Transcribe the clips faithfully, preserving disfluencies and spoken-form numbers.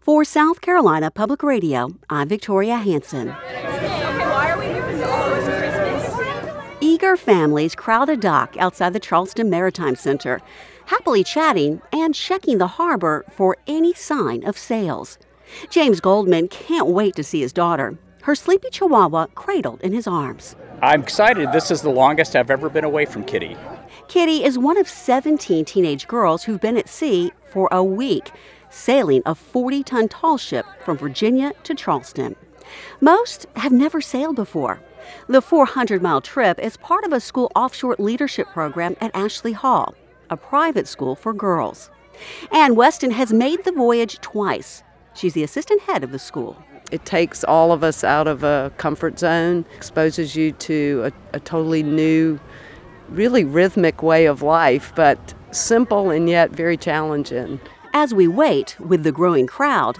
For South Carolina Public Radio, I'm Victoria Hanson. Eager families crowd a dock outside the Charleston Maritime Center, happily chatting and checking the harbor for any sign of sails. James Goldman can't wait to see his daughter, her sleepy chihuahua cradled in his arms. I'm excited. This is the longest I've ever been away from Kitty. Kitty is one of seventeen teenage girls who've been at sea for a week, sailing a forty-ton tall ship from Virginia to Charleston. Most have never sailed before. The four hundred mile trip is part of a school offshore leadership program at Ashley Hall, a private school for girls. Ann Weston has made the voyage twice. She's the assistant head of the school. It takes all of us out of a comfort zone, exposes you to a, a totally new, really rhythmic way of life, but simple and yet very challenging. As we wait with the growing crowd,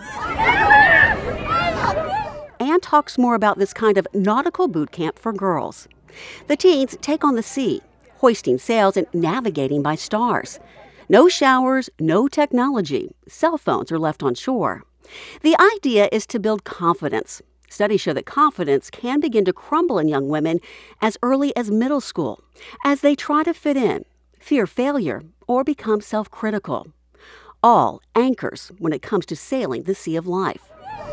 Ann talks more about this kind of nautical boot camp for girls. The teens take on the sea, hoisting sails and navigating by stars. No showers, no technology. Cell phones are left on shore. The idea is to build confidence. Studies show that confidence can begin to crumble in young women as early as middle school, as they try to fit in, fear failure, or become self-critical. All anchors when it comes to sailing the sea of life.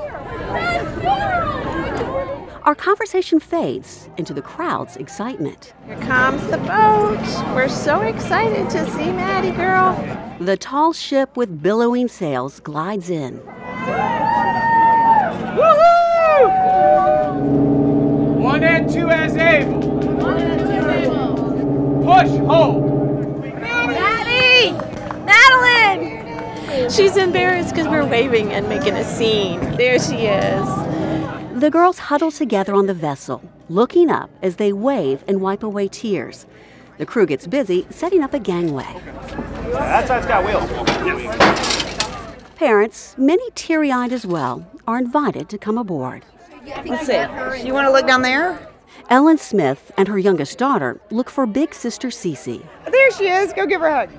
Our conversation fades into the crowd's excitement. Here comes the boat. We're so excited to see Maddie, girl. The tall ship with billowing sails glides in. Woohoo! One and two as able. One and two able. Push, hold. Maddie! Madeline! She's embarrassed because we're waving and making a scene. There she is. The girls huddle together on the vessel, looking up as they wave and wipe away tears. The crew gets busy setting up a gangway. That side's got wheels. Parents, many teary-eyed as well, are invited to come aboard. Let's see. You want to look down there? Ellen Smith and her youngest daughter look for big sister Cece. There she is. Go give her a hug.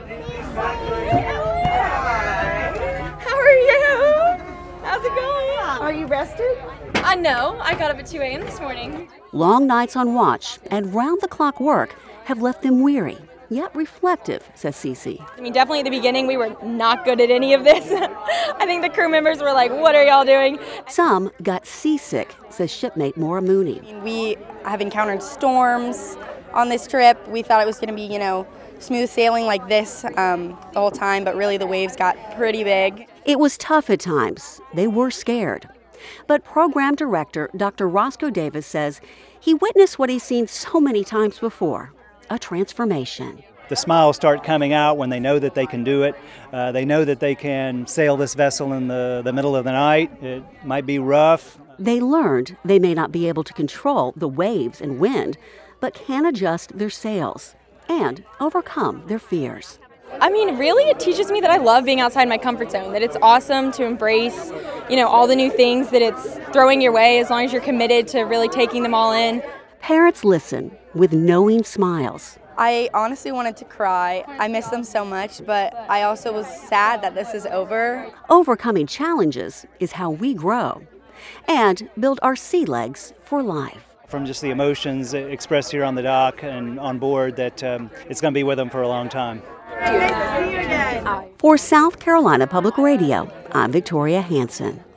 How are you? How's it going? Are you rested? Uh, no, I got up at two a.m. this morning. Long nights on watch and round-the-clock work have left them weary, yet reflective, says Cece. I mean, definitely at the beginning, we were not good at any of this. I think the crew members were like, what are y'all doing? Some got seasick, says shipmate Maura Mooney. We have encountered storms on this trip. We thought it was going to be, you know, smooth sailing like this um, the whole time, but really the waves got pretty big. It was tough at times. They were scared. But program director Doctor Roscoe Davis says he witnessed what he's seen so many times before, a transformation. The smiles start coming out when they know that they can do it. Uh, they know that they can sail this vessel in the, the middle of the night. It might be rough. They learned they may not be able to control the waves and wind, but can adjust their sails and overcome their fears. I mean, really, it teaches me that I love being outside my comfort zone, that it's awesome to embrace, you know, all the new things that it's throwing your way as long as you're committed to really taking them all in. Parents listen with knowing smiles. I honestly wanted to cry. I miss them so much, but I also was sad that this is over. Overcoming challenges is how we grow and build our sea legs for life. From just the emotions expressed here on the dock and on board, that um, it's going to be with them for a long time. Nice to see you again. For South Carolina Public Radio, I'm Victoria Hanson.